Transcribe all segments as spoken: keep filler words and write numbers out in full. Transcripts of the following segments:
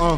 Uh.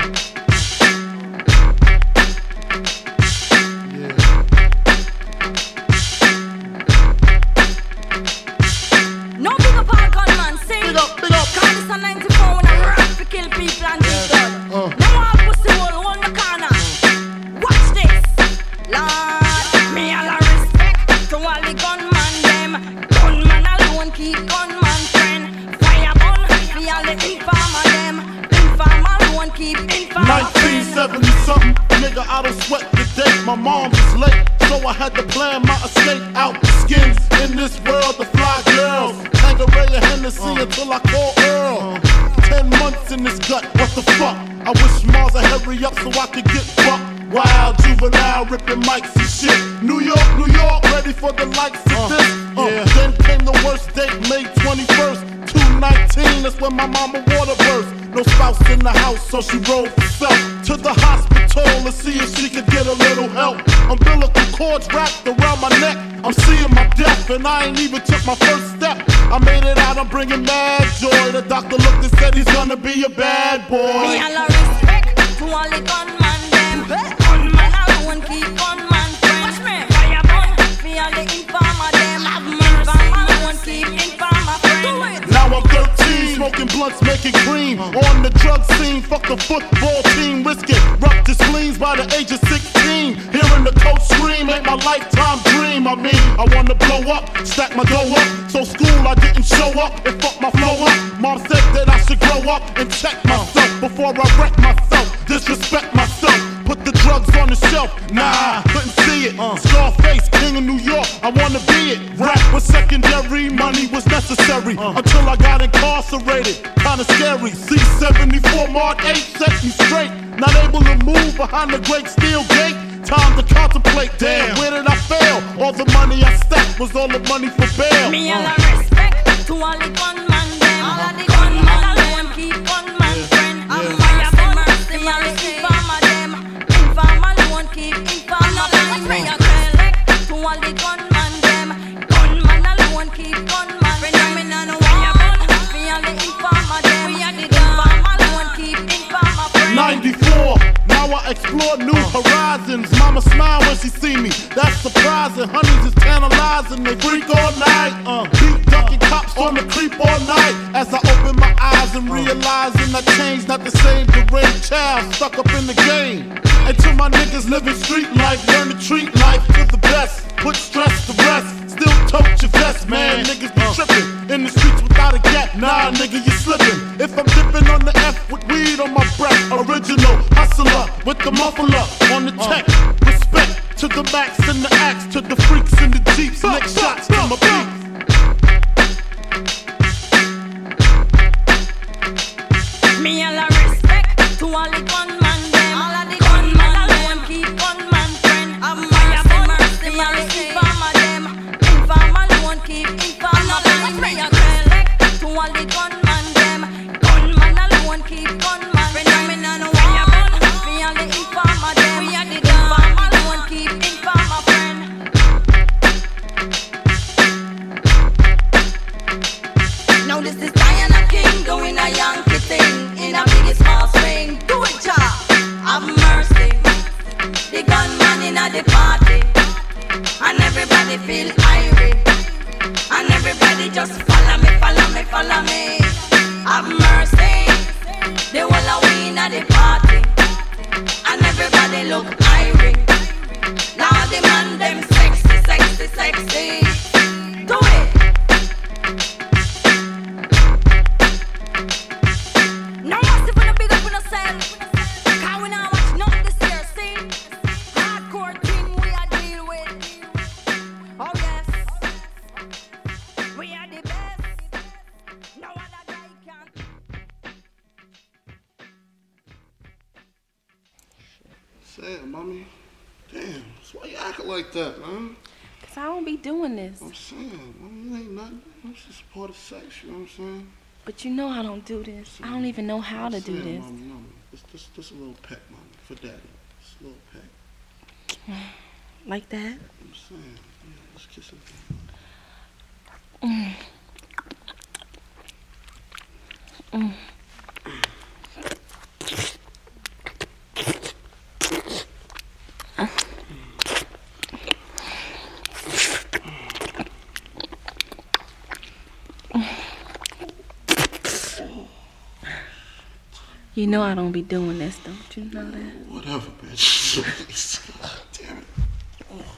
nineteen seventy something, nigga, I don't sweat the day. My mom was late, so I had to plan my escape out. Skins in this world, the fly girls. Tangeray and Hennessy uh, until I call Earl. Uh, Ten months in this gut, what the fuck? I wish Mars would hurry up so I could get fucked. Wild juvenile ripping mics and shit. New York, New York, ready for the likes of uh, this. Uh, yeah. Then came the worst date, May twenty-first, two nineteen. That's when my mama water burst. No spouse in the house, so she rode herself to the hospital to see if she could get a little help. Umbilical cords wrapped around my neck. I'm seeing my death, and I ain't even took my first step. I made it out, I'm bringing mad joy. The doctor looked and said he's gonna be a bad boy. Me all a respect to all the gunman them. Gunman alone keep gunman friends. Fire burn for all the informer them. Informer alone keep informer friends. Now I'm thirteen, smoking blunts, making cream. On the drug scene, fuck the football team. Risk it, rough the spleens by the age of sixteen. Hearing the coach scream ain't my lifetime dream. I mean, I wanna blow up, stack my dough up. So school I didn't show up and fuck my flow up. Mom said that I should grow up and check myself before I wreck myself, disrespect myself. Put the drugs on the shelf, nah, couldn't see it. uh. Scarface, king of New York, I wanna be it. Rap was secondary, money was necessary. uh. Until I got incarcerated, kinda scary. C seventy-four Mark eight set me straight. Not able to move behind the great steel gate. Time to contemplate, damn, where did I fail? All the money I stacked was all the money for bail. Me all a respect to all the gunman them. All of the gunman alone keep gunman friend. I'm fire burn, them all the informer them. Informer alone keep informer friend. Me a respect to all the gunman them. Gunman alone keep gunman friend. Me no know fire burn, me all the informer them. We are the informer alone keep informer friend. ninety-four. Now I explore new horizons. Mama smile when she see me, that's surprising. Honeys is tantalizing, they freak all night. uh, Beat ducking cops on the creep all night. As I open my eyes and realizing I changed, not the same deranged child stuck up in the game. And to my niggas living street life, learn to treat life to the best. Put stress to rest, still tote your vest, man. Niggas be tripping in the streets without a gap. Nah, nigga, you slipping. If I'm dipping on the F with weed on my breath, original hustler with the muffler on the tech. Respect to the max and the axe, to the freaks in the jeeps. Next shots to my beats. Me all a respect to all the gunman them. All of the gunman alone keep gunman friend. I'm fire burn, them all the informer them. Informer alone keep informer friend. Me a respect to all the gunman them. Gunman alone keep gunman friend. Me no know fire burn, me all the informer them. We are the informer alone keep informer friend. Now this is Diana King doing a Yankee thing in a big small swing. Do it, child. Have mercy. The gunman in a the party, and everybody feel irie, and everybody just follow me, follow me, follow me. Have mercy. The whole of we in a the party, and everybody look irie. Now the man them sexy, sexy, sexy. Do it. Now what's if we no big up on ourselves? Cause we not watch nothing this year, see? Hardcore thing we a deal with. Oh yes, we are the best. No other guy can. Sad, mommy. Damn, so why you acting like that, man? Cause I don't be doing this. I'm saying, mommy, it ain't nothing. It's just part of sex, you know what I'm saying? But you know I don't do this. I don't even know how I'm to do saying, this. Mommy, mommy, just, just, just a little peck, mommy, for daddy. Just a little peck. Like that? I'm saying, yeah, let's kiss him. Mm. Mm. You know I don't be doing this, don't you know that? Whatever, bitch.